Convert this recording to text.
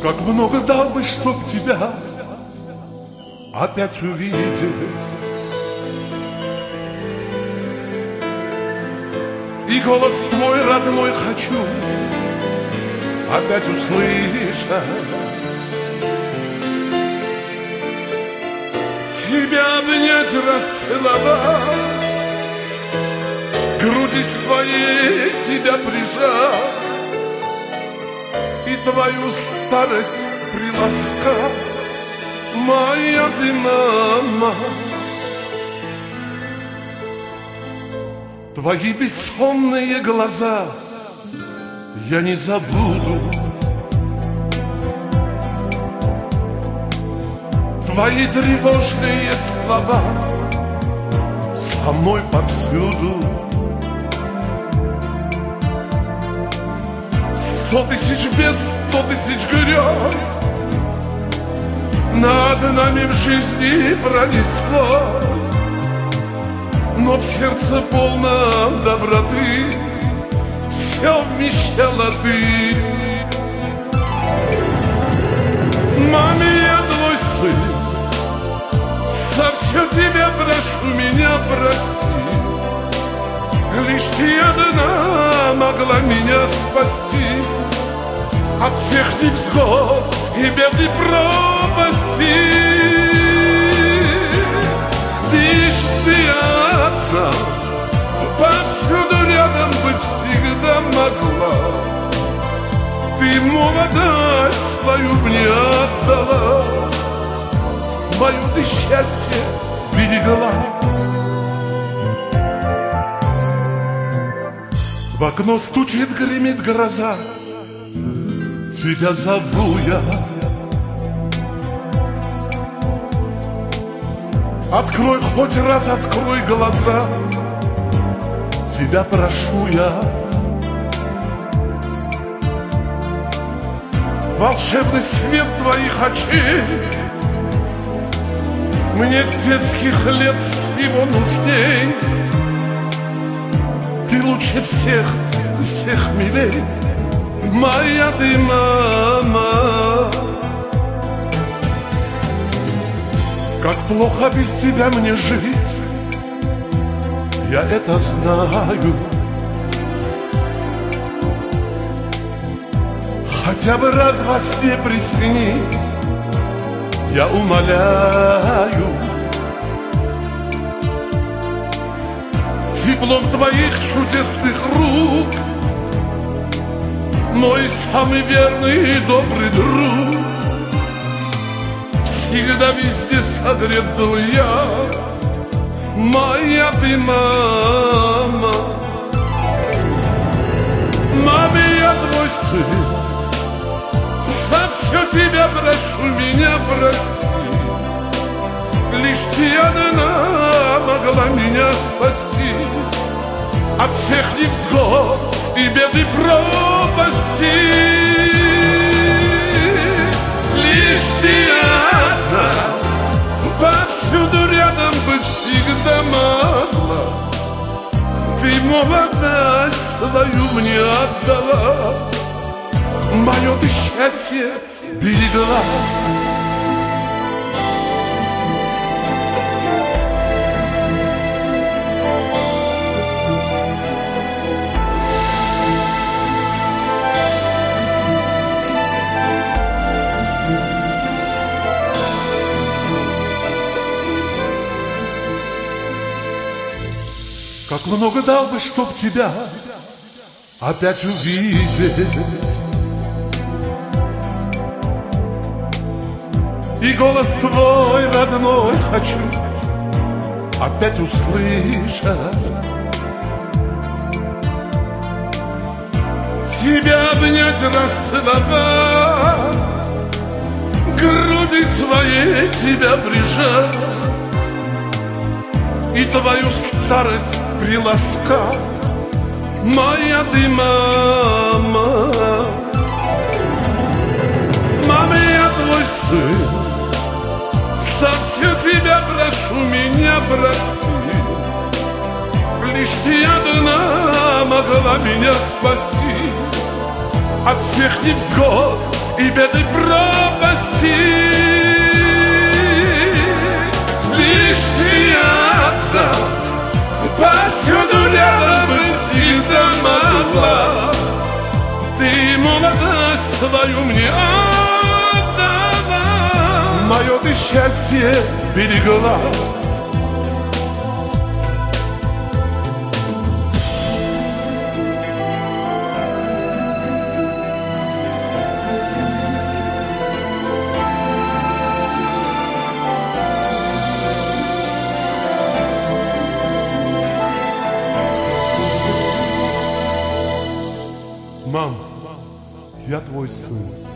Как много дал бы, чтоб тебя опять увидеть. И голос твой родной хочу опять услышать. Тебя обнять, расцеловать, груди своей тебя прижать и твою старость приласкать, моя ты мама. Твои бессонные глаза я не забуду, твои тревожные слова со мной повсюду. 100 тысяч бед, 100 тысяч грез над нами в жизни пронеслось, но в сердце полном доброты все вмещала ты. Маме, я твой сын, за все тебя прошу, меня прости. Лишь ты одна могла меня спасти от всех невзгод и бед и пропасти. Лишь ты одна повсюду рядом быть всегда могла. Ты молодость свою мне отдала, мое ты счастье берегла. В окно стучит, гремит гроза, тебя зову я. Открой хоть раз, открой глаза, тебя прошу я. Волшебный свет твоих очей мне с детских лет всего нужней. Ты лучше всех, всех милей, моя ты мама. Как плохо без тебя мне жить, я это знаю. Хотя бы раз во сне приснись, я умоляю. Теплом твоих чудесных рук мой самый верный и добрый друг всегда везде согрет был я, моя ты мама. Маме, я твой сын, за все тебя прошу, меня прости. Лишь ты одна могла меня спасти от всех невзгод и бед и пропасти. Лишь ты одна повсюду рядом быть всегда могла. Ты молодость свою мне отдала, мое ты счастье берегла. Как много дал бы, чтоб тебя опять увидеть. И голос твой родной хочу опять услышать. Тебя обнять, расцеловать, груди своей тебя прижать и твою старость приласкать, моя ты мама. Мама, я твой сын, за все тебя прошу, меня прости. Лишь ты одна могла меня спасти от всех невзгод и беды пропасти. Лишь ты одна повсюду рядом быть всегда могла. Ты молодость свою мне отдала, мое ты счастье берегла. Мам, я твой сын.